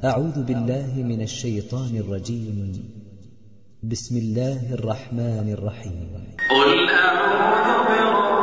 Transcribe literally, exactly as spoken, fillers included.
أعوذ بالله من الشيطان الرجيم. بسم الله الرحمن الرحيم. قل أعوذ برب